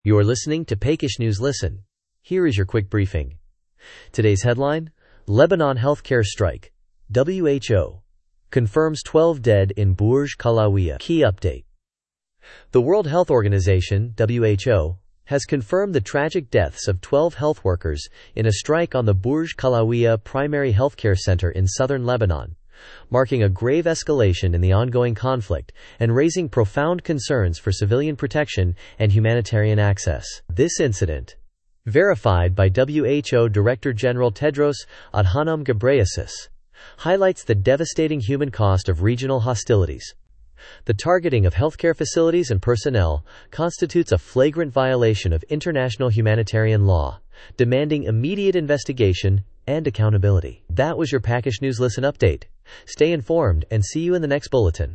You're listening to Paykish News Listen. Here is your quick briefing. Today's headline: Lebanon healthcare strike. WHO confirms 12 dead in Burj Kalawiya. Key update. The World Health Organization, WHO, has confirmed the tragic deaths of 12 health workers in a strike on the Burj Kalawiya Primary Healthcare Center in southern Lebanon, marking a grave escalation in the ongoing conflict and raising profound concerns for civilian protection and humanitarian access. This incident, verified by WHO Director General Tedros Adhanom Ghebreyesus, highlights the devastating human cost of regional hostilities. The targeting of healthcare facilities and personnel constitutes a flagrant violation of international humanitarian law, demanding immediate investigation and accountability. That was your Paykish News Listen update. Stay informed and see you in the next bulletin.